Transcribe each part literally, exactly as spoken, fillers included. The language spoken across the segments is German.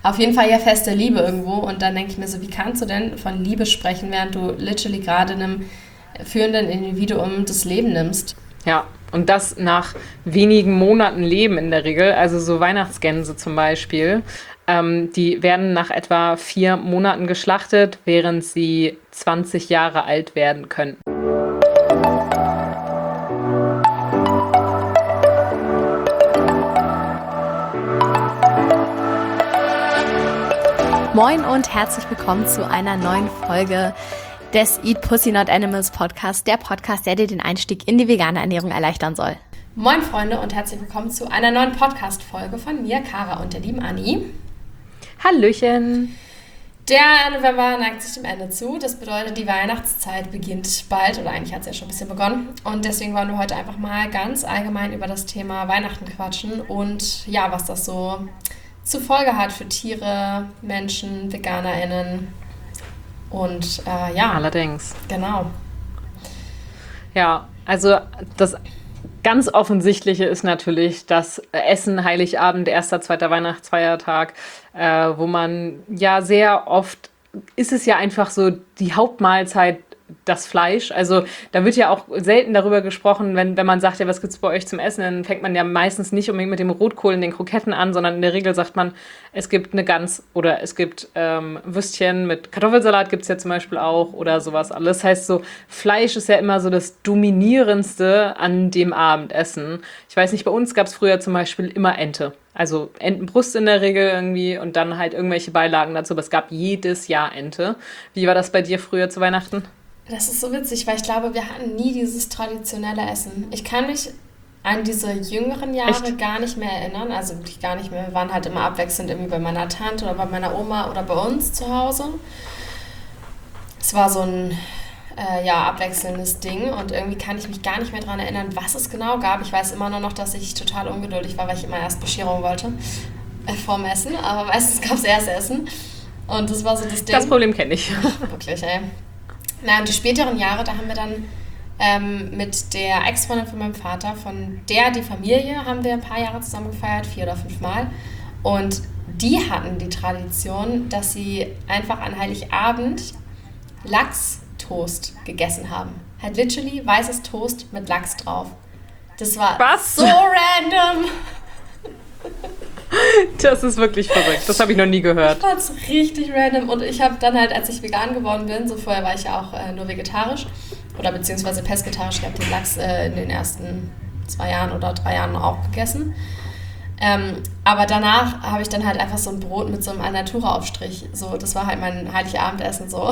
Auf jeden Fall ja feste Liebe irgendwo. Und dann denke ich mir so, wie kannst du denn von Liebe sprechen, während du literally gerade einem führenden Individuum das Leben nimmst? Ja, und das nach wenigen Monaten Leben in der Regel. Also so Weihnachtsgänse zum Beispiel. Ähm, die werden nach etwa vier Monaten geschlachtet, während sie zwanzig Jahre alt werden können. Moin und herzlich willkommen zu einer neuen Folge des Eat Pussy Not Animals Podcast, der Podcast, der dir den Einstieg in die vegane Ernährung erleichtern soll. Moin Freunde und herzlich willkommen zu einer neuen Podcast-Folge von mir, Kara und der lieben Anni. Hallöchen! Der November neigt sich dem Ende zu. Das bedeutet, die Weihnachtszeit beginnt bald, oder eigentlich hat es ja schon ein bisschen begonnen. Und deswegen wollen wir heute einfach mal ganz allgemein über das Thema Weihnachten quatschen und ja, was das so zur Folge hat für Tiere, Menschen, VeganerInnen und äh, ja. Allerdings. Genau. Ja, also das ganz Offensichtliche ist natürlich das Essen, Heiligabend, erster, zweiter Weihnachtsfeiertag, äh, wo man ja sehr oft, ist es ja einfach so die Hauptmahlzeit, das Fleisch. Also da wird ja auch selten darüber gesprochen, wenn, wenn man sagt, ja, was gibt's bei euch zum Essen, dann fängt man ja meistens nicht unbedingt mit dem Rotkohl und den Kroketten an, sondern in der Regel sagt man, es gibt eine Gans oder es gibt ähm, Würstchen mit Kartoffelsalat gibt's ja zum Beispiel auch oder sowas alles. Das heißt so, Fleisch ist ja immer so das Dominierendste an dem Abendessen. Ich weiß nicht, bei uns gab's früher zum Beispiel immer Ente. Also Entenbrust in der Regel irgendwie und dann halt irgendwelche Beilagen dazu, aber es gab jedes Jahr Ente. Wie war das bei dir früher zu Weihnachten? Das ist so witzig, weil ich glaube, wir hatten nie dieses traditionelle Essen. Ich kann mich an diese jüngeren Jahre Echt? gar nicht mehr erinnern, also wirklich gar nicht mehr. Wir waren halt immer abwechselnd irgendwie bei meiner Tante oder bei meiner Oma oder bei uns zu Hause. Es war so ein äh, ja, abwechselndes Ding und irgendwie kann ich mich gar nicht mehr daran erinnern, was es genau gab. Ich weiß immer nur noch, dass ich total ungeduldig war, weil ich immer erst Bescherung wollte äh, vorm Essen, aber meistens gab es erst Essen und das war so das Ding. Das Problem kenne ich. Wirklich, ey. Na, und die späteren Jahre, da haben wir dann ähm, mit der Ex-Freundin von meinem Vater, von der die Familie, haben wir ein paar Jahre zusammen gefeiert, vier oder fünf Mal. Und die hatten die Tradition, dass sie einfach an Heiligabend Lachstoast gegessen haben. Halt literally weißes Toast mit Lachs drauf. Das war Was? so random. Das ist wirklich verrückt. Das habe ich noch nie gehört. Ich fand's richtig random. Und ich habe dann halt, als ich vegan geworden bin, so vorher war ich ja auch äh, nur vegetarisch oder beziehungsweise pesketarisch. Ich habe den Lachs äh, in den ersten zwei Jahren oder drei Jahren auch gegessen. Ähm, aber danach habe ich dann halt einfach so ein Brot mit so einem Alnatura-Aufstrich. So, das war halt mein Heiligabendessen so.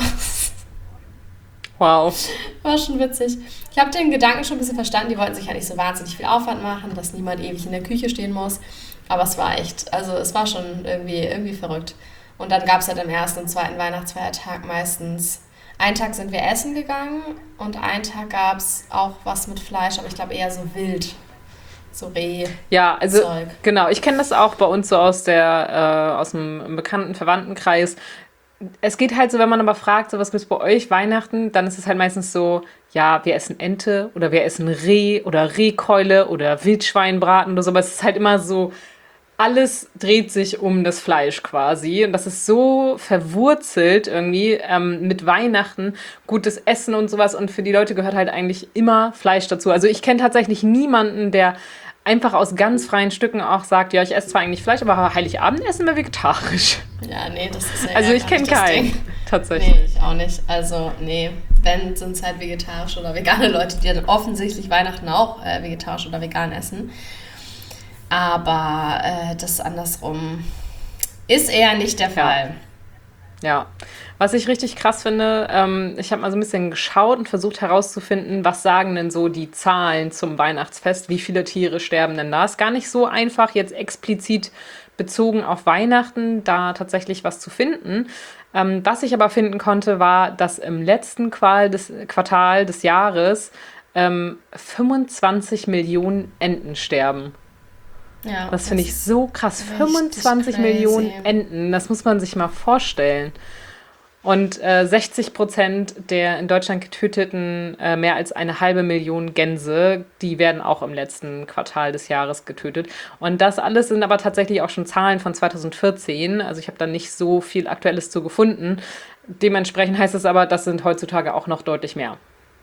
Wow. War schon witzig. Ich habe den Gedanken schon ein bisschen verstanden. Die wollten sich ja nicht so wahnsinnig viel Aufwand machen, dass niemand ewig in der Küche stehen muss. Aber es war echt, also es war schon irgendwie, irgendwie verrückt. Und dann gab es halt am ersten und zweiten Weihnachtsfeiertag meistens, einen Tag sind wir essen gegangen und einen Tag gab es auch was mit Fleisch, aber ich glaube eher so wild, so Reh. Ja, also Zeug. Genau, ich kenne das auch bei uns so aus der, äh, aus dem bekannten Verwandtenkreis. Es geht halt so, wenn man aber fragt, so, was gibt's bei euch Weihnachten, dann ist es halt meistens so, ja, wir essen Ente oder wir essen Reh oder Rehkeule oder Wildschweinbraten oder so, aber es ist halt immer so, alles dreht sich um das Fleisch quasi und das ist so verwurzelt irgendwie ähm, mit Weihnachten, gutes Essen und sowas und für die Leute gehört halt eigentlich immer Fleisch dazu. Also ich kenne tatsächlich niemanden, der einfach aus ganz freien Stücken auch sagt, ja, ich esse zwar eigentlich Fleisch, aber Heiligabend essen wir vegetarisch. Ja, nee, das ist ja Also ich kenne keinen, tatsächlich. Nee, ich auch nicht. Also, nee, wenn, sind es halt vegetarische oder vegane Leute, die dann offensichtlich Weihnachten auch äh, vegetarisch oder vegan essen. Aber äh, das andersrum ist eher nicht der Fall. Ja, was ich richtig krass finde, ähm, ich habe mal so ein bisschen geschaut und versucht herauszufinden, was sagen denn so die Zahlen zum Weihnachtsfest, wie viele Tiere sterben denn da? Ist gar nicht so einfach, jetzt explizit bezogen auf Weihnachten da tatsächlich was zu finden. Ähm, was ich aber finden konnte, war, dass im letzten Qual des, Quartal des Jahres ähm, fünfundzwanzig Millionen Enten sterben. Ja, das finde ich so krass. fünfundzwanzig crazy. Millionen Enten, das muss man sich mal vorstellen. Und äh, sechzig Prozent der in Deutschland getöteten äh, mehr als eine halbe Million Gänse, die werden auch im letzten Quartal des Jahres getötet. Und das alles sind aber tatsächlich auch schon Zahlen von zwanzig vierzehn. Also ich habe da nicht so viel Aktuelles zu gefunden. Dementsprechend heißt es aber, das sind heutzutage auch noch deutlich mehr.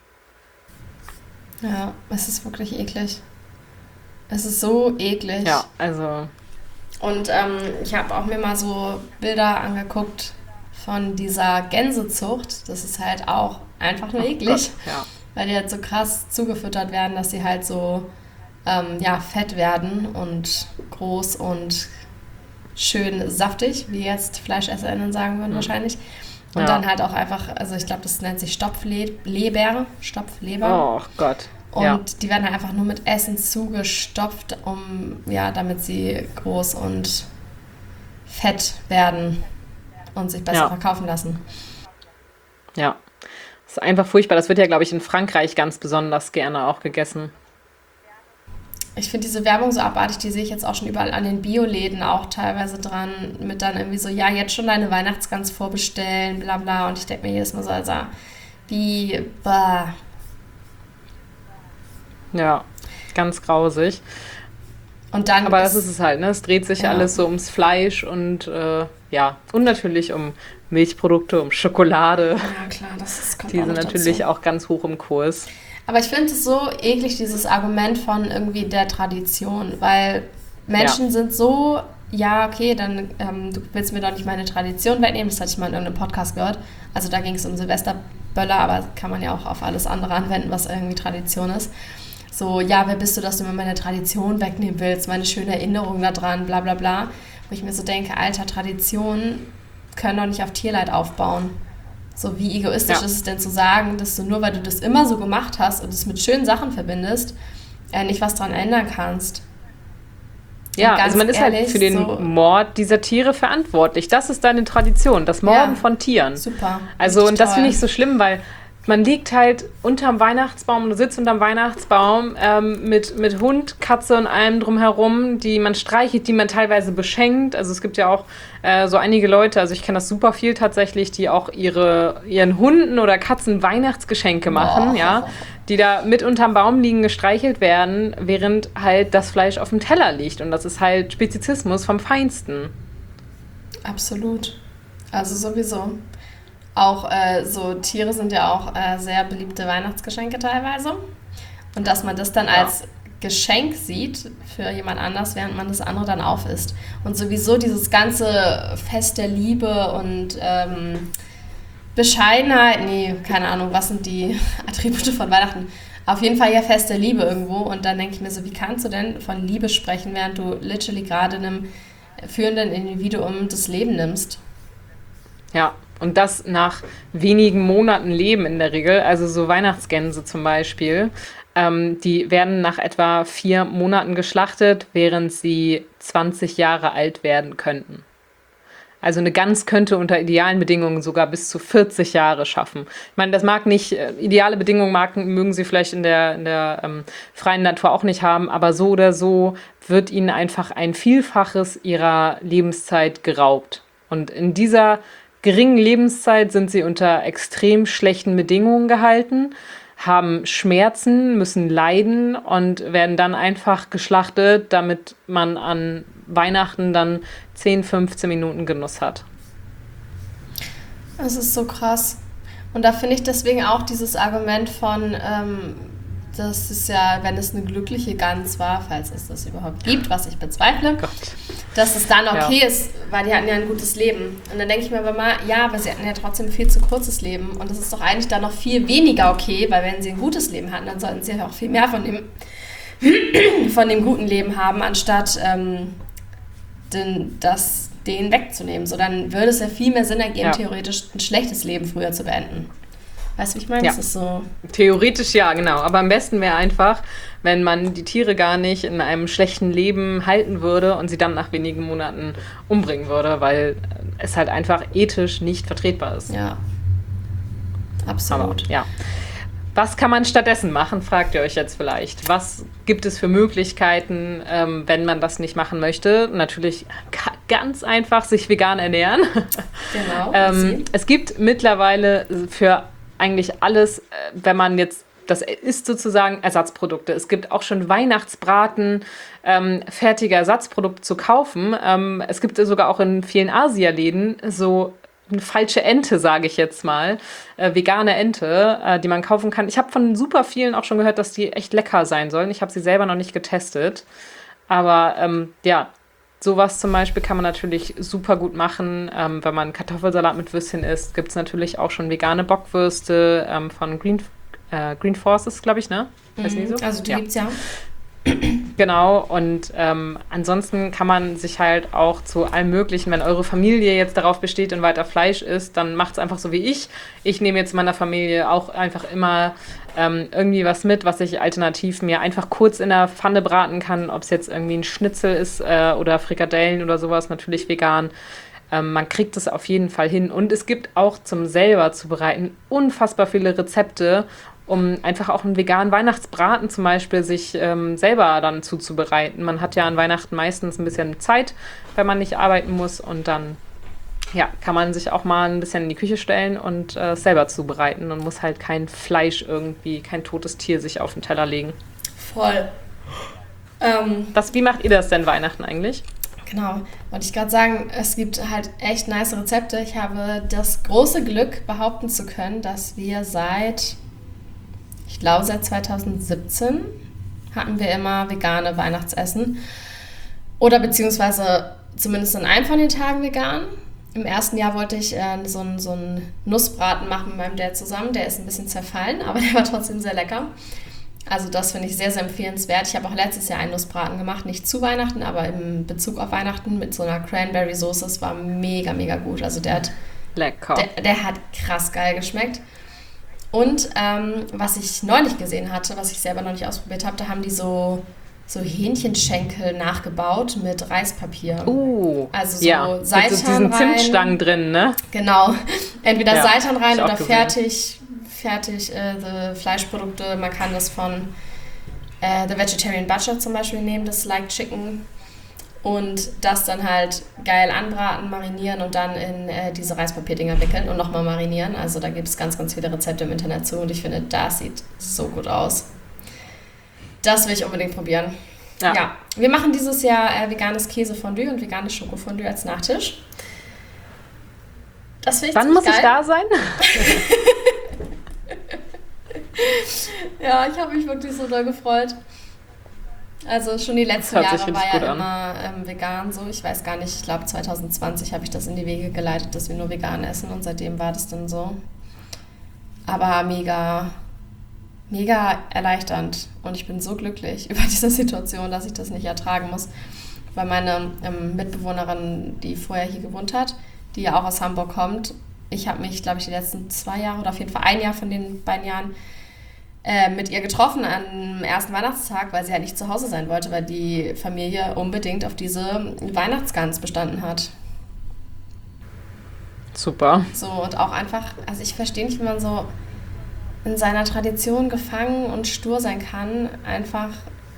Ja, es ist wirklich eklig. Es ist so eklig. Ja, also... Und ähm, ich habe auch mir mal so Bilder angeguckt von dieser Gänsezucht. Das ist halt auch einfach nur eklig, Gott, ja. Weil die halt so krass zugefüttert werden, dass sie halt so ähm, ja, fett werden und groß und schön saftig, wie jetzt FleischesserInnen sagen würden mhm. wahrscheinlich. Und ja. dann halt auch einfach, also ich glaube, das nennt sich Stopfleber, Stopfleber. Oh Gott. Und ja. die werden halt einfach nur mit Essen zugestopft, um, ja, damit sie groß und fett werden und sich besser ja. verkaufen lassen. Ja, das ist einfach furchtbar. Das wird ja, glaube ich, in Frankreich ganz besonders gerne auch gegessen. Ich finde diese Werbung so abartig, die sehe ich jetzt auch schon überall an den Bioläden auch teilweise dran, mit dann irgendwie so, ja, jetzt schon deine Weihnachtsgans vorbestellen, bla bla. Und ich denke mir jedes Mal so, also, wie, bah. Ja, ganz grausig. Und dann Aber das ist es halt, ne? Es dreht sich ja. alles so ums Fleisch und äh, ja, und natürlich um Milchprodukte, um Schokolade. Ja, klar, das ist kommt Die auch sind natürlich dazu. auch ganz hoch im Kurs. Aber ich finde es so eklig, dieses Argument von irgendwie der Tradition, weil Menschen ja. sind so, ja, okay, dann ähm, du willst mir doch nicht meine Tradition wegnehmen, das hatte ich mal in irgendeinem Podcast gehört. Also da ging es um Silvesterböller, aber kann man ja auch auf alles andere anwenden, was irgendwie Tradition ist. So, ja, wer bist du, dass du mir meine Tradition wegnehmen willst, meine schöne Erinnerung daran, bla bla bla. Wo ich mir so denke, Alter, Traditionen können doch nicht auf Tierleid aufbauen. So, wie egoistisch ja. ist es denn zu sagen, dass du nur, weil du das immer so gemacht hast und es mit schönen Sachen verbindest, äh, nicht was dran ändern kannst. Ja, also man ist ehrlich, halt für den so Mord dieser Tiere verantwortlich. Das ist deine Tradition, das Morden ja, von Tieren. Super. Also, und das finde ich so schlimm, weil man liegt halt unterm Weihnachtsbaum und sitzt unterm Weihnachtsbaum ähm, mit, mit Hund, Katze und allem drumherum, die man streichelt, die man teilweise beschenkt. Also es gibt ja auch äh, so einige Leute, also ich kenne das super viel tatsächlich, die auch ihre, ihren Hunden oder Katzen Weihnachtsgeschenke machen, oh. ja, die da mit unterm Baum liegen, gestreichelt werden, während halt das Fleisch auf dem Teller liegt. Und das ist halt Spezizismus vom Feinsten. Absolut. Also sowieso. Auch äh, so Tiere sind ja auch äh, sehr beliebte Weihnachtsgeschenke teilweise. Und dass man das dann ja. als Geschenk sieht für jemand anders, während man das andere dann aufisst. Und sowieso dieses ganze Fest der Liebe und ähm, Bescheidenheit, nee, keine Ahnung, was sind die Attribute von Weihnachten? Auf jeden Fall ja Fest der Liebe irgendwo. Und dann denke ich mir so, wie kannst du denn von Liebe sprechen, während du literally gerade einem führenden Individuum das Leben nimmst? Ja. Und das nach wenigen Monaten Leben in der Regel. Also so Weihnachtsgänse zum Beispiel. Ähm, die werden nach etwa vier Monaten geschlachtet, während sie zwanzig Jahre alt werden könnten. Also eine Gans könnte unter idealen Bedingungen sogar bis zu vierzig Jahre schaffen. Ich meine, das mag nicht, äh, ideale Bedingungen mag, mögen sie vielleicht in der, in der ähm, freien Natur auch nicht haben, aber so oder so wird ihnen einfach ein Vielfaches ihrer Lebenszeit geraubt. Und in dieser geringen Lebenszeit sind sie unter extrem schlechten Bedingungen gehalten, haben Schmerzen, müssen leiden und werden dann einfach geschlachtet, damit man an Weihnachten dann zehn, fünfzehn Minuten Genuss hat. Das ist so krass. Und da finde ich deswegen auch dieses Argument von, ähm, das ist ja, wenn es eine glückliche Gans war, falls es das überhaupt gibt, was ich bezweifle, Gott. dass es dann okay ja. ist, weil die hatten ja ein gutes Leben. Und dann denke ich mir aber mal, ja, aber sie hatten ja trotzdem ein viel zu kurzes Leben. Und das ist doch eigentlich dann noch viel weniger okay, weil wenn sie ein gutes Leben hatten, dann sollten sie ja auch viel mehr von dem, von dem guten Leben haben, anstatt ähm, den, das denen wegzunehmen. So, dann würde es ja viel mehr Sinn ergeben, ja. theoretisch ein schlechtes Leben früher zu beenden. Weißt du, wie ich meine? Ja. Das ist so. Theoretisch ja, genau. Aber am besten wäre einfach, wenn man die Tiere gar nicht in einem schlechten Leben halten würde und sie dann nach wenigen Monaten umbringen würde, weil es halt einfach ethisch nicht vertretbar ist. Ja, absolut. Aber, ja. Was kann man stattdessen machen, fragt ihr euch jetzt vielleicht. Was gibt es für Möglichkeiten, ähm, wenn man das nicht machen möchte? Natürlich ganz einfach sich vegan ernähren. Genau. ähm, es gibt mittlerweile für eigentlich alles, wenn man jetzt, das ist sozusagen Ersatzprodukte. Es gibt auch schon Weihnachtsbraten, ähm, fertige Ersatzprodukte zu kaufen. Ähm, es gibt sogar auch in vielen Asialäden so eine falsche Ente, sage ich jetzt mal, äh, vegane Ente, äh, die man kaufen kann. Ich habe von super vielen auch schon gehört, dass die echt lecker sein sollen. Ich habe sie selber noch nicht getestet. Aber ähm, ja, sowas zum Beispiel kann man natürlich super gut machen. Ähm, wenn man Kartoffelsalat mit Würstchen isst, gibt es natürlich auch schon vegane Bockwürste ähm, von Green, äh, Green Forces, glaube ich, ne? Heißt die so? Also die ja. gibt's ja. Genau, und ähm, ansonsten kann man sich halt auch zu allem Möglichen, wenn eure Familie jetzt darauf besteht und weiter Fleisch isst, dann macht es einfach so wie ich. Ich nehme jetzt meiner Familie auch einfach immer ähm, irgendwie was mit, was ich alternativ mir einfach kurz in der Pfanne braten kann, ob es jetzt irgendwie ein Schnitzel ist äh, oder Frikadellen oder sowas, natürlich vegan. Ähm, man kriegt es auf jeden Fall hin. Und es gibt auch zum selber zubereiten unfassbar viele Rezepte, um einfach auch einen veganen Weihnachtsbraten zum Beispiel sich ähm, selber dann zuzubereiten. Man hat ja an Weihnachten meistens ein bisschen Zeit, wenn man nicht arbeiten muss. Und dann ja, kann man sich auch mal ein bisschen in die Küche stellen und äh, selber zubereiten und muss halt kein Fleisch irgendwie, kein totes Tier sich auf den Teller legen. Voll. Ähm, das, wie macht ihr das denn Weihnachten eigentlich? Genau, wollte ich gerade sagen, es gibt halt echt nice Rezepte. Ich habe das große Glück, behaupten zu können, dass wir seit... Ich glaube, seit zwanzig siebzehn hatten wir immer vegane Weihnachtsessen. Oder beziehungsweise zumindest an einem von den Tagen vegan. Im ersten Jahr wollte ich äh, so einen so einen Nussbraten machen mit meinem Dad zusammen. Der ist ein bisschen zerfallen, aber der war trotzdem sehr lecker. Also das finde ich sehr, sehr empfehlenswert. Ich habe auch letztes Jahr einen Nussbraten gemacht. Nicht zu Weihnachten, aber in Bezug auf Weihnachten mit so einer Cranberry-Soße. Es war mega, mega gut. Also der hat, Lecker. Der, der hat krass geil geschmeckt. Und ähm, was ich neulich gesehen hatte, was ich selber noch nicht ausprobiert habe, da haben die so, so Hähnchenschenkel nachgebaut mit Reispapier. Uh, also so ja, Seitan mit so diesen rein. Zimtstangen drin, ne? Genau. Entweder ja, Seitan rein oder gesehen. fertig, fertig äh, the Fleischprodukte. Man kann das von äh, The Vegetarian Butcher zum Beispiel nehmen, das Like Chicken. Und das dann halt geil anbraten, marinieren und dann in äh, diese Reispapierdinger wickeln und nochmal marinieren. Also da gibt es ganz, ganz viele Rezepte im Internet zu und ich finde, das sieht so gut aus. Das will ich unbedingt probieren. Ja, ja. Wir machen dieses Jahr äh, veganes Käsefondue und veganes Schokofondue als Nachtisch. Das finde ich Wann muss geil. ich da sein? Ja, ich habe mich wirklich so doll gefreut. Also schon die letzten Jahre war ja immer ähm, vegan so. Ich weiß gar nicht, ich glaube zwanzig zwanzig habe ich das in die Wege geleitet, dass wir nur vegan essen und seitdem war das dann so. Aber mega, mega erleichternd und ich bin so glücklich über diese Situation, dass ich das nicht ertragen muss. Weil meine ähm, Mitbewohnerin, die vorher hier gewohnt hat, die ja auch aus Hamburg kommt, ich habe mich, glaube ich, die letzten zwei Jahre oder auf jeden Fall ein Jahr von den beiden Jahren Äh, mit ihr getroffen am ersten Weihnachtstag, weil sie halt nicht zu Hause sein wollte, weil die Familie unbedingt auf diese Weihnachtsgans bestanden hat. Super. So, und auch einfach, also ich verstehe nicht, wie man so in seiner Tradition gefangen und stur sein kann, einfach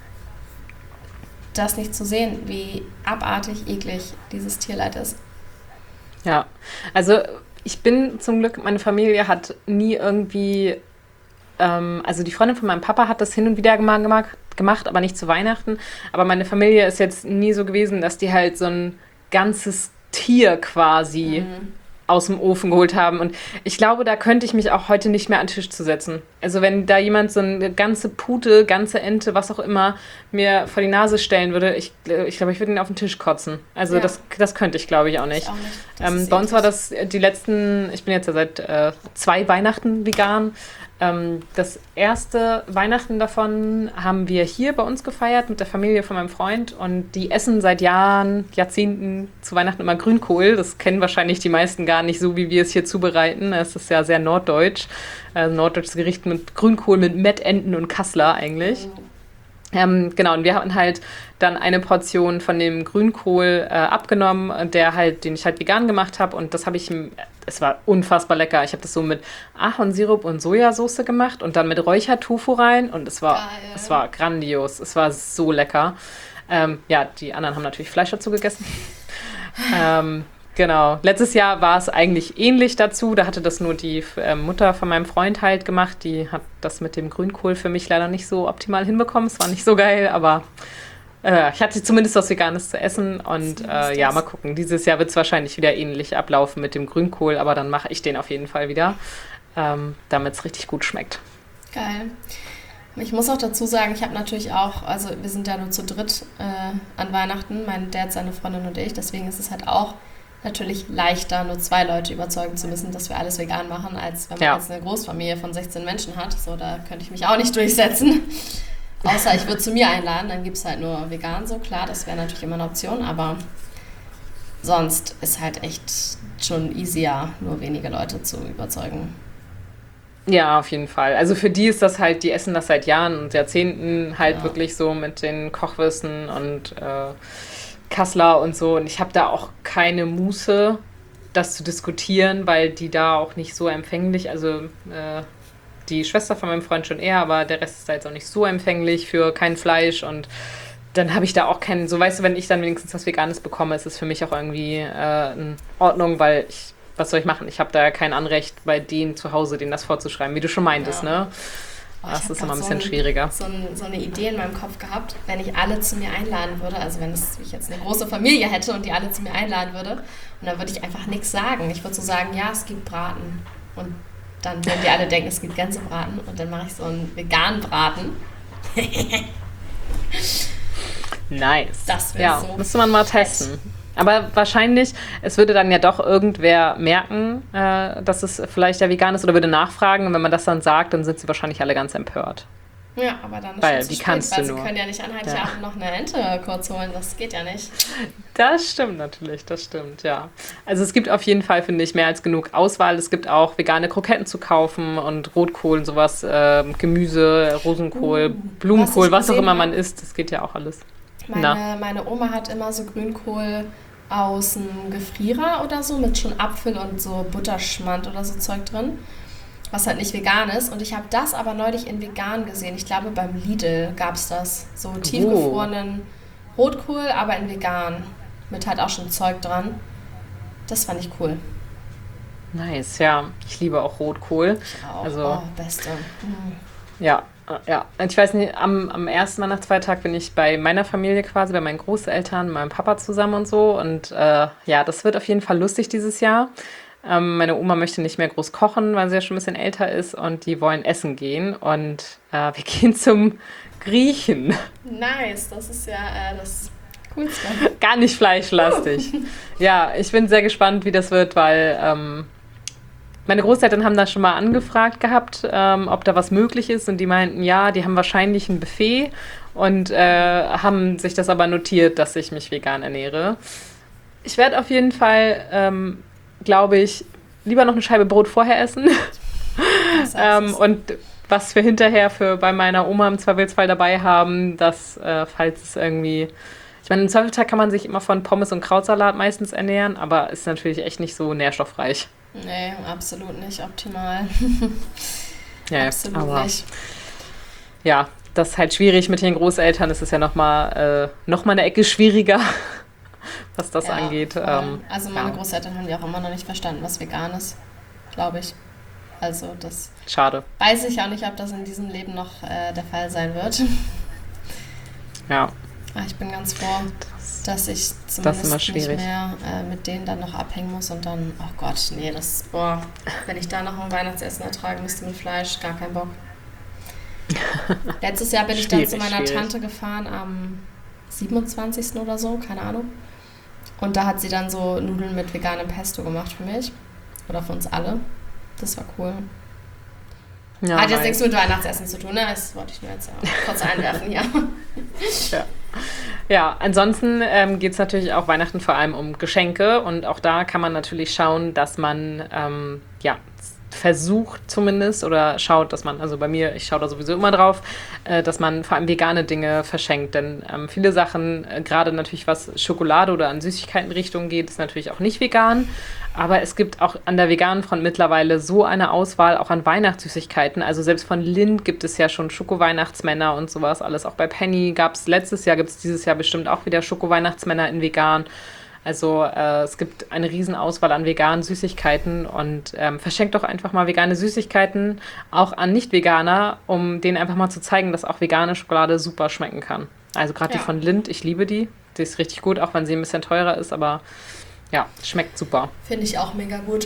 das nicht zu sehen, wie abartig, eklig dieses Tierleid ist. Ja, also ich bin zum Glück, meine Familie hat nie irgendwie... Also die Freundin von meinem Papa hat das hin und wieder gemacht, gemacht, aber nicht zu Weihnachten. Aber meine Familie ist jetzt nie so gewesen, dass die halt so ein ganzes Tier quasi mhm. aus dem Ofen geholt haben. Und ich glaube, da könnte ich mich auch heute nicht mehr an den Tisch zu setzen. Also wenn da jemand so eine ganze Pute, ganze Ente, was auch immer, mir vor die Nase stellen würde, ich, ich glaube, ich würde ihn auf den Tisch kotzen. Also ja. das, das könnte ich, glaube ich, auch nicht. Ich auch nicht. Ähm, bei uns war das die letzten, ich bin jetzt ja seit äh, zwei Weihnachten vegan. Das erste Weihnachten davon haben wir hier bei uns gefeiert mit der Familie von meinem Freund und die essen seit Jahren, Jahrzehnten zu Weihnachten immer Grünkohl. Das kennen wahrscheinlich die meisten gar nicht so, wie wir es hier zubereiten. Es ist ja sehr norddeutsch. Also norddeutsches Gericht mit Grünkohl, mit Mettenten und Kassler eigentlich. Mhm. Ähm, genau, und wir haben halt dann eine Portion von dem Grünkohl äh, abgenommen, der halt, den ich halt vegan gemacht habe. Und das habe ich, es war unfassbar lecker. Ich habe das so mit Ahornsirup und Sojasauce gemacht und dann mit Räuchertofu rein. Und es war, es war grandios. Es war so lecker. Ähm, ja, die anderen haben natürlich Fleisch dazu gegessen. ähm, genau. Letztes Jahr war es eigentlich ähnlich dazu. Da hatte das nur die äh, Mutter von meinem Freund halt gemacht. Die hat das mit dem Grünkohl für mich leider nicht so optimal hinbekommen. Es war nicht so geil, aber äh, ich hatte zumindest was Veganes zu essen. Und äh, ja, mal gucken. Dieses Jahr wird es wahrscheinlich wieder ähnlich ablaufen mit dem Grünkohl, aber dann mache ich den auf jeden Fall wieder, ähm, damit es richtig gut schmeckt. Geil. Ich muss auch dazu sagen, ich habe natürlich auch, also wir sind ja nur zu dritt äh, an Weihnachten, mein Dad, seine Freundin und ich, deswegen ist es halt auch natürlich leichter, nur zwei Leute überzeugen zu müssen, dass wir alles vegan machen, als wenn man ja. jetzt eine Großfamilie von sechzehn Menschen hat. So, da könnte ich mich auch nicht durchsetzen. Außer ich würde zu mir einladen, dann gibt es halt nur vegan, so klar, das wäre natürlich immer eine Option, aber sonst ist halt echt schon easier, nur wenige Leute zu überzeugen. Ja, auf jeden Fall. Also für die ist das halt, die essen das seit Jahren und Jahrzehnten halt ja. wirklich so mit den Kochwissen und äh, Kassler und so. Und ich habe da auch keine Muße, das zu diskutieren, weil die da auch nicht so empfänglich, also äh, die Schwester von meinem Freund schon eher, aber der Rest ist da jetzt auch nicht so empfänglich für kein Fleisch und dann habe ich da auch keinen, so weißt du, wenn ich dann wenigstens was Veganes bekomme, ist es für mich auch irgendwie äh, in Ordnung, weil ich was soll ich machen? Ich habe da kein Anrecht, bei denen zu Hause denen das vorzuschreiben, wie du schon meintest, ja. ne? Oh, das ist immer ein so bisschen eine, schwieriger. So, ein, so eine Idee in meinem Kopf gehabt, wenn ich alle zu mir einladen würde, also wenn es, ich jetzt eine große Familie hätte und die alle zu mir einladen würde, und dann würde ich einfach nichts sagen. Ich würde so sagen, ja, es gibt Braten. Und dann würden die alle denken, es gibt Gänsebraten. Und dann mache ich so einen veganen Braten. Nice. Das wäre ja, so. Müsste man mal testen. Aber wahrscheinlich, es würde dann ja doch irgendwer merken, äh, dass es vielleicht ja vegan ist oder würde nachfragen. Und wenn man das dann sagt, dann sind sie wahrscheinlich alle ganz empört. Ja, aber dann ist weil schon die zu kannst spät, weil du sie nur. können ja nicht an Heiligabend ja. noch eine Ente kurz holen. Das geht ja nicht. Das stimmt natürlich, das stimmt, ja. Also es gibt auf jeden Fall, finde ich, mehr als genug Auswahl. Es gibt auch vegane Kroketten zu kaufen und Rotkohl und sowas, äh, Gemüse, Rosenkohl, uh, Blumenkohl, was, was auch immer man isst. Das geht ja auch alles. Meine, meine Oma hat immer so Grünkohl aus dem Gefrierer oder so mit schon Apfel und so Butterschmand oder so Zeug drin, was halt nicht vegan ist. Und ich habe das aber neulich in vegan gesehen. Ich glaube, beim Lidl gab es das. So tiefgefrorenen oh. Rotkohl, aber in vegan. Mit halt auch schon Zeug dran. Das fand ich cool. Nice, ja. Ich liebe auch Rotkohl. Ich auch. Also, oh, beste. Mhm. Ja, ja. Ich weiß nicht, am, am ersten Weihnachtsfeiertag bin ich bei meiner Familie quasi, bei meinen Großeltern, meinem Papa zusammen und so. Und äh, ja, das wird auf jeden Fall lustig dieses Jahr. Ähm, meine Oma möchte nicht mehr groß kochen, weil sie ja schon ein bisschen älter ist und die wollen essen gehen. Und äh, wir gehen zum Griechen. Nice, das ist ja äh, das Coolste. Gar nicht fleischlastig. Ja, ich bin sehr gespannt, wie das wird, weil ähm, meine Großeltern haben da schon mal angefragt gehabt, ähm, ob da was möglich ist. Und die meinten, ja, die haben wahrscheinlich ein Buffet und äh, haben sich das aber notiert, dass ich mich vegan ernähre. Ich werde auf jeden Fall, ähm, glaube ich, lieber noch eine Scheibe Brot vorher essen. ähm, und was wir hinterher für bei meiner Oma im Zweifelsfall dabei haben, dass, äh, falls es irgendwie... Ich meine, im Zweifelsfall kann man sich immer von Pommes und Krautsalat meistens ernähren, aber ist natürlich echt nicht so nährstoffreich. Nee, absolut nicht optimal. ja, absolut aber, nicht. Ja, das ist halt schwierig mit den Großeltern. Das ist ja nochmal äh, noch mal eine Ecke schwieriger, was das ja, angeht. Ähm, also meine ja. Großeltern haben ja auch immer noch nicht verstanden, was vegan ist, glaube ich. Also das Schade. Weiß ich auch nicht, ob das in diesem Leben noch äh, der Fall sein wird. Ja. Aber ich bin ganz froh, das, dass ich zumindest nicht mehr äh, mit denen dann noch abhängen muss und dann, oh Gott, nee, das, boah, wenn ich da noch ein Weihnachtsessen ertragen müsste mit Fleisch, gar kein Bock. Letztes Jahr bin ich dann zu meiner schwierig. Tante gefahren am siebenundzwanzigsten oder so, keine Ahnung. Und da hat sie dann so Nudeln mit veganem Pesto gemacht für mich. Oder für uns alle. Das war cool. Ja, hat jetzt nice. Nichts mit Weihnachtsessen zu tun, ne? Das wollte ich nur jetzt auch kurz einwerfen, ja. Ja. Ja, ansonsten ähm, geht es natürlich auch Weihnachten vor allem um Geschenke. Und auch da kann man natürlich schauen, dass man ähm, ja, versucht zumindest oder schaut, dass man, also bei mir, ich schaue da sowieso immer drauf, äh, dass man vor allem vegane Dinge verschenkt. Denn ähm, viele Sachen, äh, gerade natürlich was Schokolade oder an Süßigkeitenrichtungen geht, ist natürlich auch nicht vegan. Aber es gibt auch an der veganen Front mittlerweile so eine Auswahl auch an Weihnachtssüßigkeiten. Also selbst von Lindt gibt es ja schon Schoko-Weihnachtsmänner und sowas alles. Auch bei Penny gab es letztes Jahr, gibt es dieses Jahr bestimmt auch wieder Schoko-Weihnachtsmänner in vegan. Also äh, es gibt eine Riesenauswahl an veganen Süßigkeiten und ähm, verschenkt doch einfach mal vegane Süßigkeiten auch an Nicht-Veganer, um denen einfach mal zu zeigen, dass auch vegane Schokolade super schmecken kann. Also gerade Ja. die von Lindt, ich liebe die. Die ist richtig gut, auch wenn sie ein bisschen teurer ist, aber ja, schmeckt super. Finde ich auch mega gut.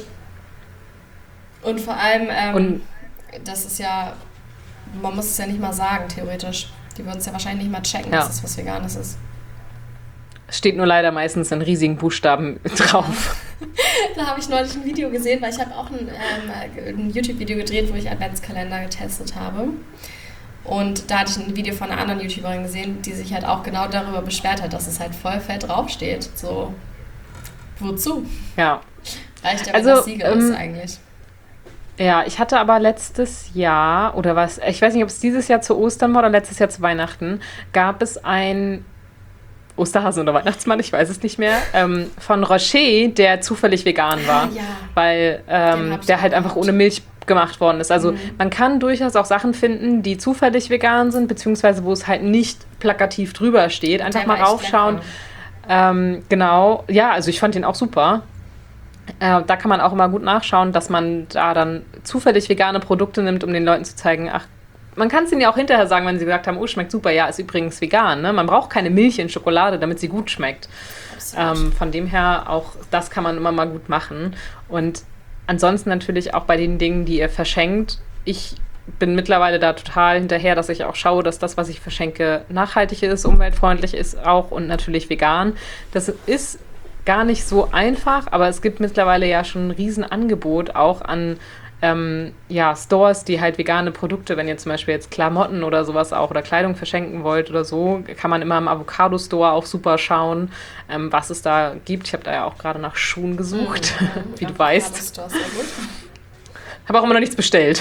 Und vor allem, ähm, Und das ist ja, man muss es ja nicht mal sagen, theoretisch. Die würden es ja wahrscheinlich nicht mal checken, Ja. dass es was Veganes ist. es steht nur leider meistens in riesigen Buchstaben drauf. Da habe ich neulich ein Video gesehen, weil ich habe auch ein, ähm, ein YouTube-Video gedreht, wo ich Adventskalender getestet habe. Und da hatte ich ein Video von einer anderen YouTuberin gesehen, die sich halt auch genau darüber beschwert hat, dass es halt voll fett draufsteht. So, wozu? Ja. Reicht ja, wenn Also, das Siegel ähm, ist eigentlich. Ja, ich hatte aber letztes Jahr, oder was, ich weiß nicht, ob es dieses Jahr zu Ostern war oder letztes Jahr zu Weihnachten, gab es ein Osterhasen oder Weihnachtsmann, ich weiß es nicht mehr, ähm, von Rocher, der zufällig vegan war. Ah, ja. Weil Den ähm, hab ich der auch halt einfach gehabt. ohne Milch gemacht worden ist. Also Mhm. man kann durchaus auch Sachen finden, die zufällig vegan sind, beziehungsweise wo es halt nicht plakativ drüber steht. Einfach Der mal war echt raufschauen. lecker. Ähm, genau, ja, also ich fand den auch super. Äh, da kann man auch immer gut nachschauen, dass man da dann zufällig vegane Produkte nimmt, um den Leuten zu zeigen, ach, man kann es ihnen ja auch hinterher sagen, wenn sie gesagt haben, oh, schmeckt super, ja, ist übrigens vegan. Ne? Man braucht keine Milch in Schokolade, damit sie gut schmeckt. Absolut. Ähm, von dem her, auch das kann man immer mal gut machen. Und ansonsten natürlich auch bei den Dingen, die ihr verschenkt. Ich bin mittlerweile da total hinterher, dass ich auch schaue, dass das, was ich verschenke, nachhaltig ist, umweltfreundlich ist auch und natürlich vegan. Das ist gar nicht so einfach, aber es gibt mittlerweile ja schon ein Riesenangebot auch an ähm, ja, Stores, die halt vegane Produkte, wenn ihr zum Beispiel jetzt Klamotten oder sowas auch oder Kleidung verschenken wollt oder so, kann man immer im Avocado-Store auch super schauen, ähm, was es da gibt. Ich habe da ja auch gerade nach Schuhen gesucht, Mhm. wie du Ja, weißt. das ist doch sehr gut. Habe auch immer noch nichts bestellt.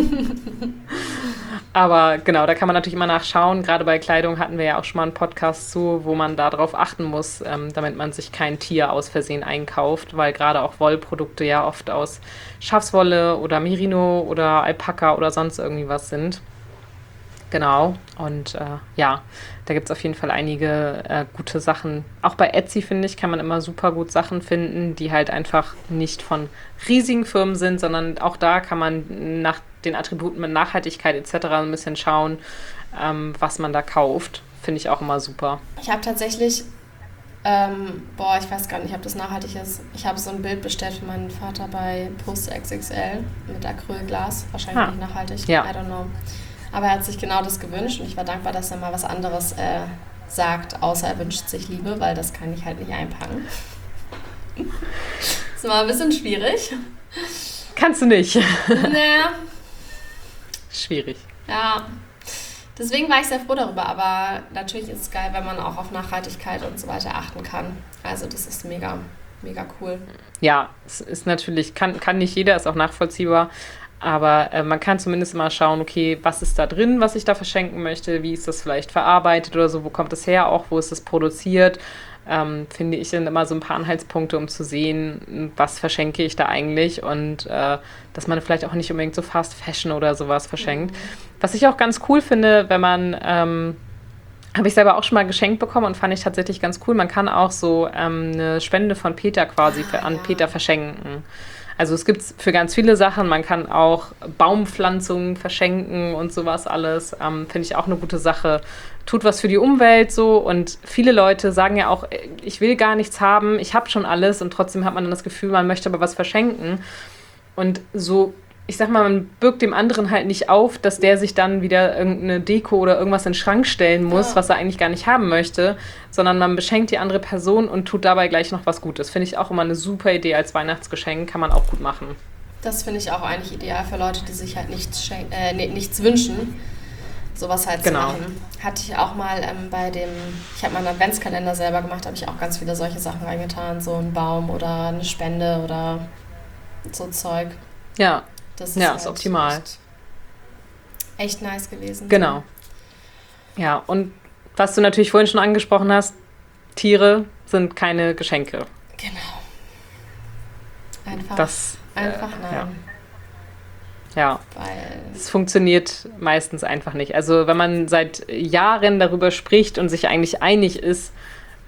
Aber genau, da kann man natürlich immer nachschauen. Gerade bei Kleidung hatten wir ja auch schon mal einen Podcast zu, wo man darauf achten muss, ähm, damit man sich kein Tier aus Versehen einkauft, weil gerade auch Wollprodukte ja oft aus Schafswolle oder Merino oder Alpaka oder sonst irgendwie was sind. Genau, und äh, ja, da gibt es auf jeden Fall einige äh, gute Sachen. Auch bei Etsy, finde ich, kann man immer super gut Sachen finden, die halt einfach nicht von riesigen Firmen sind, sondern auch da kann man nach den Attributen mit Nachhaltigkeit et cetera ein bisschen schauen, ähm, was man da kauft. Finde ich auch immer super. Ich habe tatsächlich, ähm, boah, ich weiß gar nicht, ob das nachhaltig ist. Ich habe so ein Bild bestellt für meinen Vater bei Post X X L mit Acrylglas. Wahrscheinlich Ah. nicht nachhaltig, Ja. I don't know. Aber er hat sich genau das gewünscht und ich war dankbar, dass er mal was anderes äh, sagt, außer er wünscht sich Liebe, weil das kann ich halt nicht einpacken. Das war ein bisschen schwierig. Kannst du nicht. Naja, Schwierig. ja. Deswegen war ich sehr froh darüber, aber natürlich ist es geil, wenn man auch auf Nachhaltigkeit und so weiter achten kann. Also das ist mega, mega cool. Ja, es ist natürlich, kann, kann nicht jeder, ist auch nachvollziehbar. Aber äh, man kann zumindest mal schauen, okay, was ist da drin, was ich da verschenken möchte, wie ist das vielleicht verarbeitet oder so, wo kommt das her auch, wo ist das produziert, ähm, finde ich, sind immer so ein paar Anhaltspunkte, um zu sehen, was verschenke ich da eigentlich und äh, dass man vielleicht auch nicht unbedingt so Fast Fashion oder sowas verschenkt. Mhm. Was ich auch ganz cool finde, wenn man, ähm, habe ich selber auch schon mal geschenkt bekommen und fand ich tatsächlich ganz cool, man kann auch so ähm, eine Spende von Peter quasi ah, an ja. Peter verschenken. Also es gibt es für ganz viele Sachen. Man kann auch Baumpflanzungen verschenken und sowas alles. Ähm, finde ich auch eine gute Sache. Tut was für die Umwelt so. Und viele Leute sagen ja auch, ich will gar nichts haben, ich habe schon alles. Und trotzdem hat man dann das Gefühl, man möchte aber was verschenken. Und so, ich sag mal, man birgt dem anderen halt nicht auf, dass der sich dann wieder irgendeine Deko oder irgendwas in den Schrank stellen muss, ja. was er eigentlich gar nicht haben möchte, sondern man beschenkt die andere Person und tut dabei gleich noch was Gutes. Finde ich auch immer eine super Idee als Weihnachtsgeschenk, kann man auch gut machen. Das finde ich auch eigentlich ideal für Leute, die sich halt nichts, schenk- äh, nee, nichts wünschen, sowas halt Genau. zu machen. Hatte ich auch mal ähm, bei dem, ich habe meinen Adventskalender selber gemacht, habe ich auch ganz viele solche Sachen reingetan, so ein Baum oder eine Spende oder so Zeug. Ja. Das ist, ja, halt ist optimal. Echt, echt nice gewesen. Genau. Ja, und was du natürlich vorhin schon angesprochen hast, Tiere sind keine Geschenke. Genau. Einfach, das, einfach äh, nein. Ja. ja. Weil es funktioniert meistens einfach nicht. Also wenn man seit Jahren darüber spricht und sich eigentlich einig ist,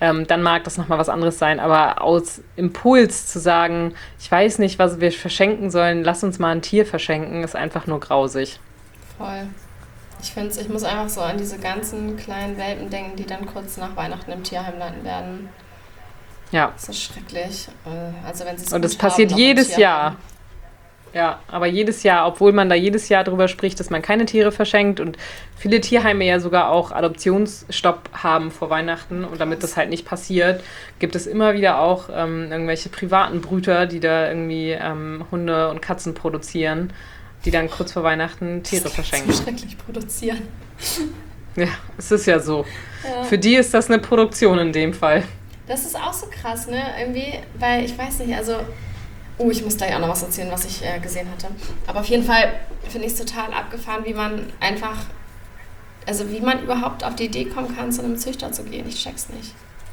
ähm, dann mag das nochmal was anderes sein. Aber aus Impuls zu sagen, ich weiß nicht, was wir verschenken sollen, lass uns mal ein Tier verschenken, ist einfach nur grausig. Voll. Ich finde, ich muss einfach so an diese ganzen kleinen Welpen denken, die dann kurz nach Weihnachten im Tierheim landen werden. Ja. Das ist schrecklich. Also wenn sie es Und das passiert jedes Jahr. Ja, aber jedes Jahr, obwohl man da jedes Jahr drüber spricht, dass man keine Tiere verschenkt und viele Tierheime ja sogar auch Adoptionsstopp haben vor Weihnachten und damit das halt nicht passiert, gibt es immer wieder auch ähm, irgendwelche privaten Brüter, die da irgendwie ähm, Hunde und Katzen produzieren, die dann kurz vor Weihnachten Tiere verschenken. So schrecklich produzieren. Ja, es ist ja so. Ja. Für die ist das eine Produktion in dem Fall. Das ist auch so krass, ne? Irgendwie, weil ich weiß nicht, also oh, ich muss gleich auch noch was erzählen, was ich äh, gesehen hatte. Aber auf jeden Fall finde ich es total abgefahren, wie man einfach, also wie man überhaupt auf die Idee kommen kann, zu einem Züchter zu gehen. Ich check's nicht.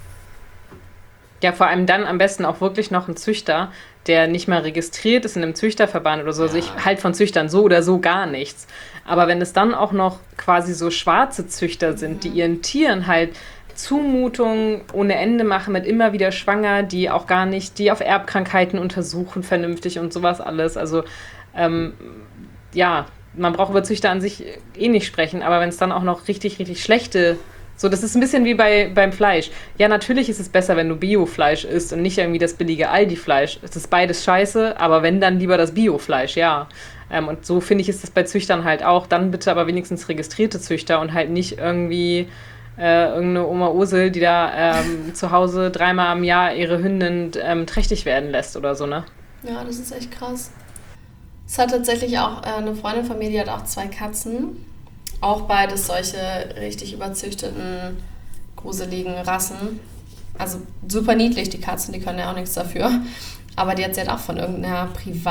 Ja, vor allem dann am besten auch wirklich noch ein Züchter, der nicht mal registriert ist in einem Züchterverband oder so. Also ich halt von Züchtern so oder so gar nichts. Aber wenn es dann auch noch quasi so schwarze Züchter sind, mhm. die ihren Tieren halt Zumutungen ohne Ende machen, mit immer wieder schwanger, die auch gar nicht, die auf Erbkrankheiten untersuchen vernünftig und sowas alles. Also ähm, ja, man braucht über Züchter an sich eh nicht sprechen, aber wenn es dann auch noch richtig, richtig schlechte, so das ist ein bisschen wie bei, beim Fleisch. Ja, natürlich ist es besser, wenn du Biofleisch isst und nicht irgendwie das billige Aldi-Fleisch. Es ist beides scheiße, aber wenn, dann lieber das Biofleisch, ja. Ähm, und so finde ich, ist es bei Züchtern halt auch. Dann bitte aber wenigstens registrierte Züchter und halt nicht irgendwie Äh, irgendeine Oma Ursel, die da ähm, zu Hause dreimal im Jahr ihre Hündin ähm, trächtig werden lässt oder so, ne? Ja, das ist echt krass. Es hat tatsächlich auch äh, eine Freundin von mir, die hat auch zwei Katzen. Auch beides solche richtig überzüchteten, gruseligen Rassen. Also super niedlich, die Katzen, die können ja auch nichts dafür. Aber die hat sie halt auch von irgendeiner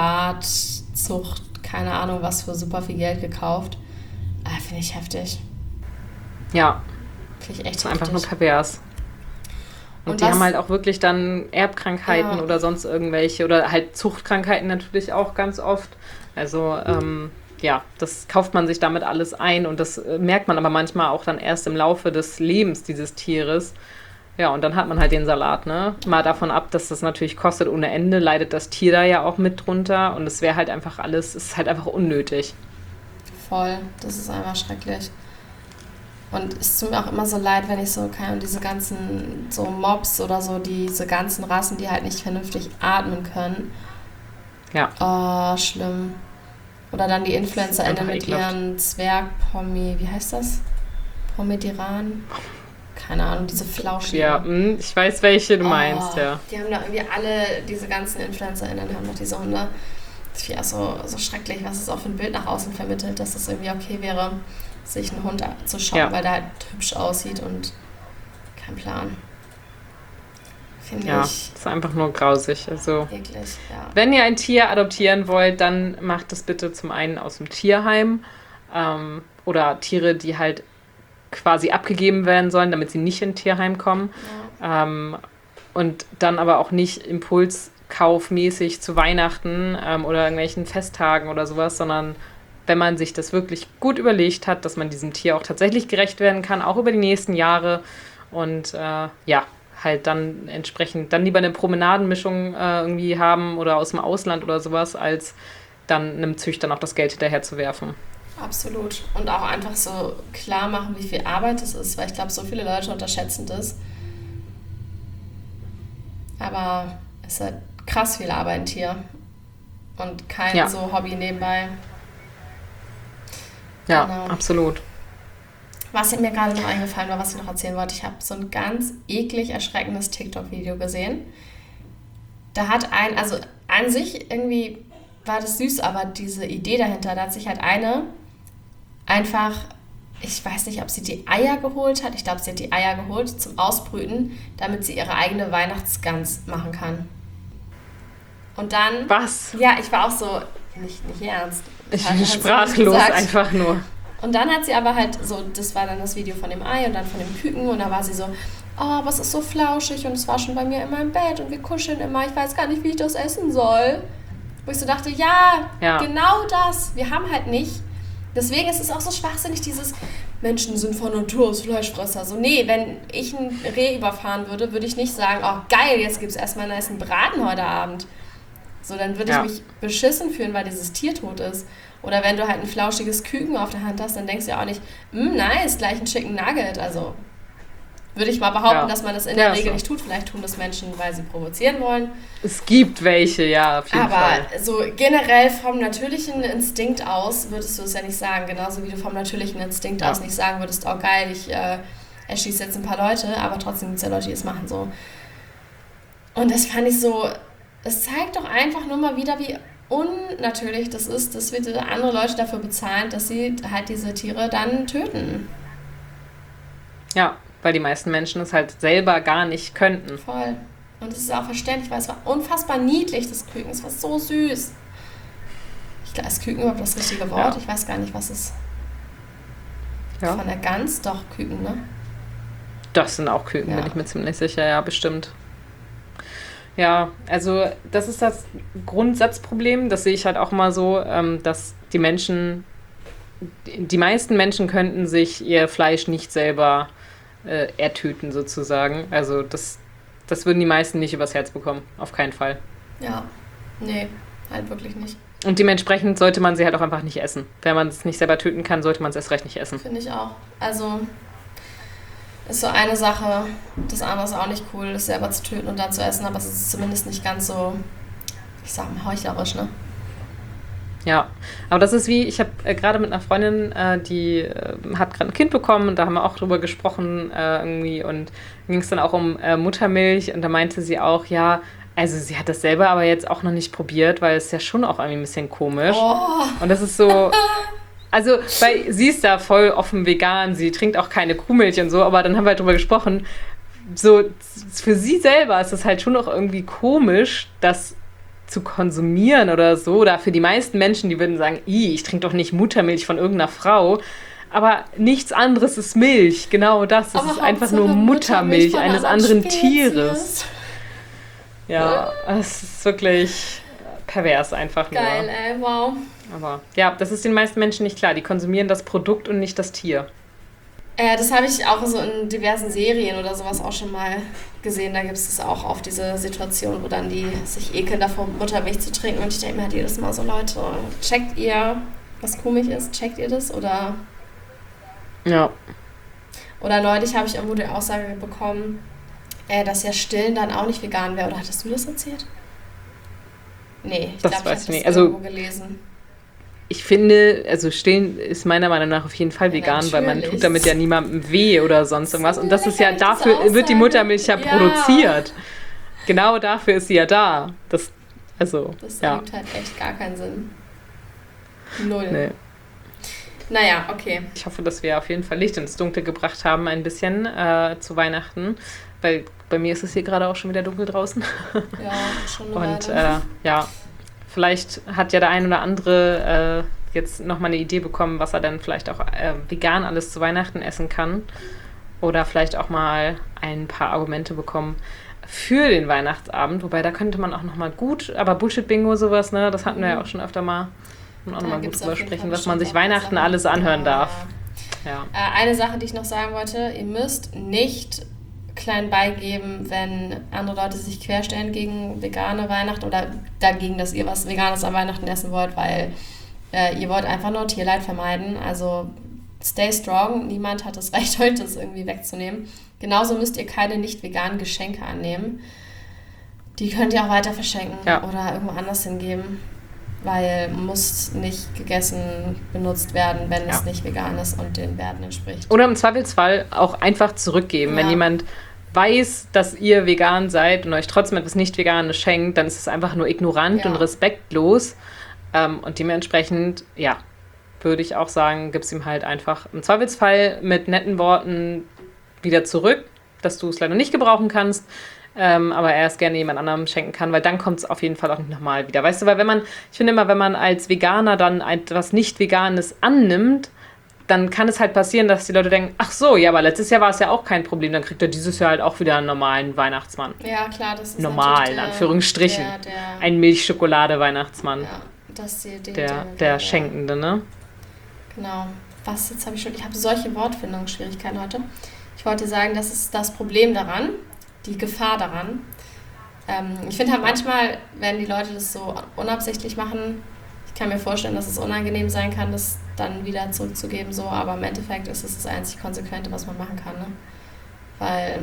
Privatzucht, keine Ahnung was, für super viel Geld gekauft. Ah, finde ich heftig. Ja. Finde ich echt das ist einfach heftig. nur pervers. Und, und die was, haben halt auch wirklich dann Erbkrankheiten ja. oder sonst irgendwelche oder halt Zuchtkrankheiten natürlich auch ganz oft. Also ähm, ja, das kauft man sich damit alles ein und das äh, merkt man aber manchmal auch dann erst im Laufe des Lebens dieses Tieres. Ja, und dann hat man halt den Salat, ne? Mal davon ab, dass das natürlich kostet ohne Ende, leidet das Tier da ja auch mit drunter und es wäre halt einfach alles, es ist halt einfach unnötig. Voll, das ist einfach schrecklich. Und es tut mir auch immer so leid, wenn ich so kann, diese ganzen so Mobs oder so, diese ganzen Rassen, die halt nicht vernünftig atmen können. Ja. Oh, schlimm. Oder dann die InfluencerInnen mit ekelhaft. Ihren Zwergpommi, wie heißt das? Pomediran? Keine Ahnung, diese Flauschen. Ja, ich weiß, welche du oh, meinst, ja. Die haben da irgendwie alle, diese ganzen InfluencerInnen haben noch diese Hunde. Das finde ich auch so, so schrecklich, was es auch für ein Bild nach außen vermittelt, dass das irgendwie okay wäre, sich einen Hund zu shoppen, ja. weil der halt hübsch aussieht und kein Plan. Finde ja, ich. Das ist einfach nur grausig. Also, eklig, ja. Wenn ihr ein Tier adoptieren wollt, dann macht das bitte zum einen aus dem Tierheim ähm, oder Tiere, die halt quasi abgegeben werden sollen, damit sie nicht in ein Tierheim kommen. Ja. Ähm, und dann aber auch nicht impulskaufmäßig zu Weihnachten ähm, oder irgendwelchen Festtagen oder sowas, sondern wenn man sich das wirklich gut überlegt hat, dass man diesem Tier auch tatsächlich gerecht werden kann, auch über die nächsten Jahre und äh, ja, halt dann entsprechend dann lieber eine Promenadenmischung äh, irgendwie haben oder aus dem Ausland oder sowas, als dann einem Züchter noch das Geld hinterher zu werfen. Absolut. Und auch einfach so klar machen, wie viel Arbeit es ist, weil ich glaube, so viele Leute unterschätzen das. Aber es ist halt krass viel Arbeit, ein Tier. Und kein ja. so Hobby nebenbei. Ja, genau. Absolut. Was mir gerade noch eingefallen war, was ich noch erzählen wollte, ich habe so ein ganz eklig erschreckendes TikTok-Video gesehen. Da hat ein, also an sich irgendwie war das süß, aber diese Idee dahinter, da hat sich halt eine einfach, ich weiß nicht, ob sie die Eier geholt hat, ich glaube, sie hat die Eier geholt zum Ausbrüten, damit sie ihre eigene Weihnachtsgans machen kann. Und dann... Was? Ja, ich war auch so, nicht, nicht ernst. Ich bin sprachlos, einfach nur. Und dann hat sie aber halt so, das war dann das Video von dem Ei und dann von dem Küken und da war sie so, oh, aber es ist so flauschig und es war schon bei mir immer im Bett und wir kuscheln immer, ich weiß gar nicht, wie ich das essen soll. Wo ich so dachte, ja, ja. genau das, wir haben halt nicht. Deswegen ist es auch so schwachsinnig, dieses Menschen sind von Natur aus Fleischfresser. So, nee, wenn ich ein Reh überfahren würde, würde ich nicht sagen, oh geil, jetzt gibt es erstmal einen nicen Braten heute Abend. So, dann würde Ja. ich mich beschissen fühlen, weil dieses Tier tot ist. Oder wenn du halt ein flauschiges Küken auf der Hand hast, dann denkst du ja auch nicht, mm, nice, gleich ein Chicken Nugget. Also würde ich mal behaupten, Ja. dass man das in Ja, der Regel so. nicht tut. Vielleicht tun das Menschen, weil sie provozieren wollen. Es gibt welche, ja, auf jeden Aber Fall. so generell vom natürlichen Instinkt aus würdest du es ja nicht sagen. Genauso wie du vom natürlichen Instinkt Ja. aus nicht sagen würdest, oh geil, ich äh, erschieße jetzt ein paar Leute. Aber trotzdem gibt es ja Leute, die es machen so. Und das fand ich so, es zeigt doch einfach nur mal wieder, wie unnatürlich das ist, dass wir andere Leute dafür bezahlen, dass sie halt diese Tiere dann töten. Ja, weil die meisten Menschen es halt selber gar nicht könnten. Voll. Und es ist auch verständlich, weil es war unfassbar niedlich, das Küken. Es war so süß. Ich glaube, ist Küken überhaupt das richtige Wort? Ja. Ich weiß gar nicht, was es Ja. von der Gans, doch Küken, ne? Das sind auch Küken, Ja. bin ich mir ziemlich sicher, ja, bestimmt. Ja, also das ist das Grundsatzproblem, das sehe ich halt auch mal so, ähm, dass die Menschen, die die meisten Menschen könnten sich ihr Fleisch nicht selber äh, ertöten sozusagen. Also das, das würden die meisten nicht übers Herz bekommen, auf keinen Fall. Ja. Nee, halt wirklich nicht. Und dementsprechend sollte man sie halt auch einfach nicht essen. Wenn man es nicht selber töten kann, sollte man es erst recht nicht essen. Finde ich auch. Also ist so eine Sache. Das andere ist auch nicht cool, das selber zu töten und dann zu essen, aber es ist zumindest nicht ganz so, ich sag mal, heuchlerisch, ne? Ja, aber das ist wie, ich habe äh, gerade mit einer Freundin, äh, die äh, hat gerade ein Kind bekommen und da haben wir auch drüber gesprochen äh, irgendwie und ging es dann auch um äh, Muttermilch und da meinte sie auch, ja, also sie hat das selber aber jetzt auch noch nicht probiert, weil es ja schon auch irgendwie ein bisschen komisch. Oh, Und das ist so, also, weil sie ist da voll offen vegan, sie trinkt auch keine Kuhmilch und so, aber dann haben wir halt drüber gesprochen, so für sie selber ist es halt schon auch irgendwie komisch, das zu konsumieren oder so, oder für die meisten Menschen, die würden sagen, "Ih, ich trinke doch nicht Muttermilch von irgendeiner Frau", aber nichts anderes ist Milch, genau das, das aber ist einfach Hauptsache nur Muttermilch von eines einer anderen Spezies. Tieres. Ja, es ist wirklich pervers einfach nur. Geil, ey, wow. Aber ja, das ist den meisten Menschen nicht klar. Die konsumieren das Produkt und nicht das Tier. Äh, das habe ich auch so in diversen Serien oder sowas auch schon mal gesehen. Da gibt es das auch auf diese Situation, wo dann die sich ekeln davor, Muttermilch zu trinken. Und ich denke mir halt jedes Mal so, Leute, checkt ihr, was Kuhmilch ist? Checkt ihr das? Oder, Ja. oder neulich habe ich irgendwo die Aussage bekommen, äh, dass ja Stillen dann auch nicht vegan wäre. Oder hattest du das erzählt? Nee, ich Das glaube, ich weiß habe ich das nicht. Also- irgendwo gelesen. Ich finde, also Stillen ist meiner Meinung nach auf jeden Fall Ja, vegan, weil man natürlich. tut damit ja niemandem weh oder sonst irgendwas. Und das ist ja, lächerlich, diese dafür wird die Aussage. Muttermilch ja Ja. produziert. Genau dafür ist sie ja da. Das, also, Das ja. ergibt halt echt gar keinen Sinn. Null. Nee. Naja, okay. Ich hoffe, dass wir auf jeden Fall Licht ins Dunkle gebracht haben, ein bisschen äh, zu Weihnachten. Weil bei mir ist es hier gerade auch schon wieder dunkel draußen. Ja, schon eine Und Weile. äh, ja, vielleicht hat ja der ein oder andere äh, jetzt nochmal eine Idee bekommen, was er dann vielleicht auch äh, vegan alles zu Weihnachten essen kann. Oder vielleicht auch mal ein paar Argumente bekommen für den Weihnachtsabend. Wobei, da könnte man auch nochmal gut, aber Bullshit-Bingo sowas, ne, das hatten wir ja auch schon öfter mal. Und auch Da nochmal gut gibt's drüber auf jeden sprechen, Fall was man sich bestimmt auch Weihnachten Sachen. alles anhören Ja, darf. ja. Ja. Äh, eine Sache, die ich noch sagen wollte, ihr müsst nicht klein beigeben, wenn andere Leute sich querstellen gegen vegane Weihnachten oder dagegen, dass ihr was Veganes an Weihnachten essen wollt, weil äh, ihr wollt einfach nur Tierleid vermeiden. Also stay strong, niemand hat das Recht, euch das irgendwie wegzunehmen. Genauso müsst ihr keine nicht veganen Geschenke annehmen. Die könnt ihr auch weiter verschenken Ja. oder irgendwo anders hingeben, weil muss nicht gegessen, benutzt werden, wenn Ja. es nicht vegan ist und den Werten entspricht. Oder im Zweifelsfall auch einfach zurückgeben. Wenn Ja. jemand weiß, dass ihr vegan seid und euch trotzdem etwas Nicht-Veganes schenkt, dann ist es einfach nur ignorant Ja. und respektlos. Ähm, und dementsprechend, ja, würde ich auch sagen, gib es ihm halt einfach im Zweifelsfall mit netten Worten wieder zurück, dass du es leider nicht gebrauchen kannst, ähm, aber er es gerne jemand anderem schenken kann, weil dann kommt es auf jeden Fall auch nicht nochmal wieder. Weißt du, weil wenn man, ich finde immer, wenn man als Veganer dann etwas Nicht-Veganes annimmt, dann kann es halt passieren, dass die Leute denken, ach so, ja, aber letztes Jahr war es ja auch kein Problem, dann kriegt er dieses Jahr halt auch wieder einen normalen Weihnachtsmann. Ja, klar, das ist Normal, natürlich in der, Anführungsstrichen. Der, der, Ein Milchschokolade-Weihnachtsmann. ja, das ist die Idee. Der, der Schenkende, ne? Genau. was, jetzt habe ich schon, ich habe solche Wortfindungsschwierigkeiten heute. Ich wollte sagen, das ist das Problem daran, die Gefahr daran. Ähm, ich finde halt manchmal, wenn die Leute das so unabsichtlich machen, ich kann mir vorstellen, dass es unangenehm sein kann, das dann wieder zurückzugeben, so, aber im Endeffekt ist es das einzig Konsequente, was man machen kann, ne? Weil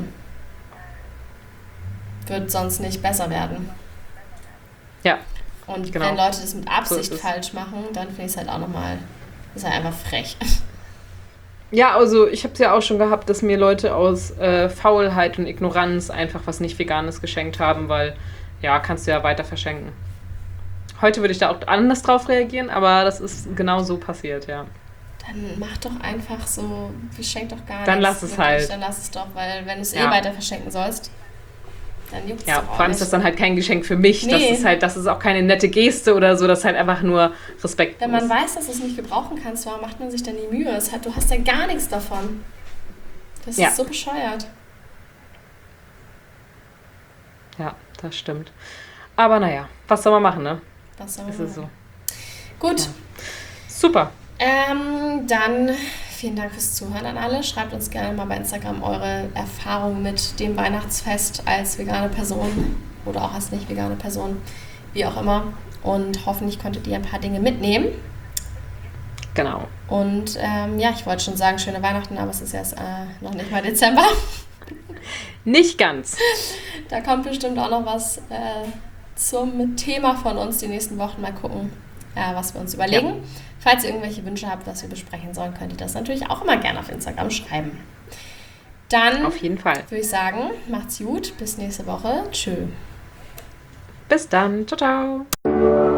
wird sonst nicht besser werden. Ja. Und genau. wenn Leute das mit Absicht so falsch machen, dann finde ich es halt auch nochmal, ist halt einfach frech. Ja, also ich habe es ja auch schon gehabt, dass mir Leute aus äh, Faulheit und Ignoranz einfach was nicht Veganes geschenkt haben, weil, ja, kannst du ja weiter verschenken. Heute würde ich da auch anders drauf reagieren, aber das ist genau so passiert, ja. Dann mach doch einfach so, verschenk doch gar nichts. Dann lass es wirklich, halt. Dann lass es doch, weil wenn du es Ja. eh weiter verschenken sollst, dann juckt es Ja, doch auch vor allem nicht. ist das dann halt kein Geschenk für mich. Nee. Das ist halt, das ist auch keine nette Geste oder so, das ist halt einfach nur respektlos. Wenn man weiß, dass du es nicht gebrauchen kannst, warum macht man sich dann die Mühe? Es hat, du hast ja gar nichts davon. Das Ja. ist so bescheuert. Ja, das stimmt. Aber naja, was soll man machen, ne? Was soll Ist man es so. machen? Gut, Ja. Super. ähm, dann vielen Dank fürs Zuhören an alle. Schreibt uns gerne mal bei Instagram eure Erfahrungen mit dem Weihnachtsfest als vegane Person oder auch als nicht vegane Person, wie auch immer. Und hoffentlich konntet ihr ein paar Dinge mitnehmen. Genau. Und ähm, ja, ich wollte schon sagen, schöne Weihnachten, aber es ist erst äh, noch nicht mal Dezember. Nicht ganz. Da kommt bestimmt auch noch was äh, zum Thema von uns die nächsten Wochen. Mal gucken, äh, was wir uns überlegen. Ja. Falls ihr irgendwelche Wünsche habt, was wir besprechen sollen, könnt ihr das natürlich auch immer gerne auf Instagram schreiben. Dann auf jeden Fall. Würde ich sagen, macht's gut. Bis nächste Woche. Tschö. Bis dann. Ciao, ciao.